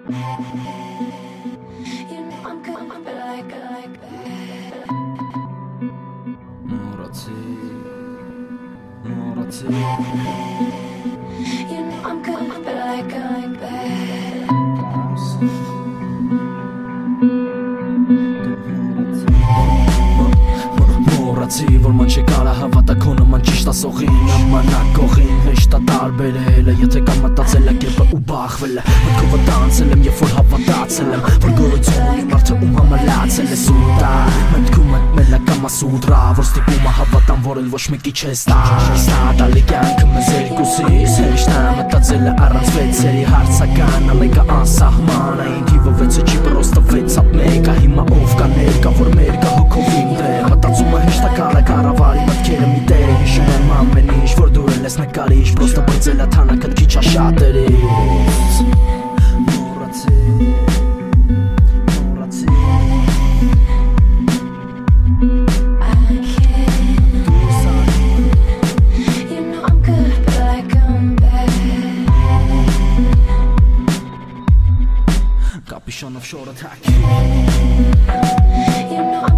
You know I'm good, but like that. Moraci. You know I'm good, but like that. Որ ման չկար հավատա քո նման ճիշտ ասողին նմանակողին հեշտ է տարբերելը եթե կամ մտածել է կերպը ու բախվել է մտքով տանցել եմ երբ որ հավատացել եմ որ գոյություն ունի մարդը ում համալացել է սուտա մտքում մտնել է կամ ասուդրա որ ստիպում է հավատամ որ էլ ոչ մեկի չես տա տալի կյանքը մեզ երկուսիս հեշտ է մտածել է առանց վեցերի հարցական ալեկա անսահման այն թիվը վեցը չի պրոստը վեցապ մեկա հիմա ով կա ներկա որ մերկա հոգով իմ դեր մտածումը հեշտ է Կարավարի մտքերը մի տեր հիշում եմ ամեն ինչ որ դու ես նկարիչ պրոստը բծել է թանակդ քիչ է շատերից Մոռացի You know I'm good, but like bad. Կապիշոնով շորը թաքի You know I'm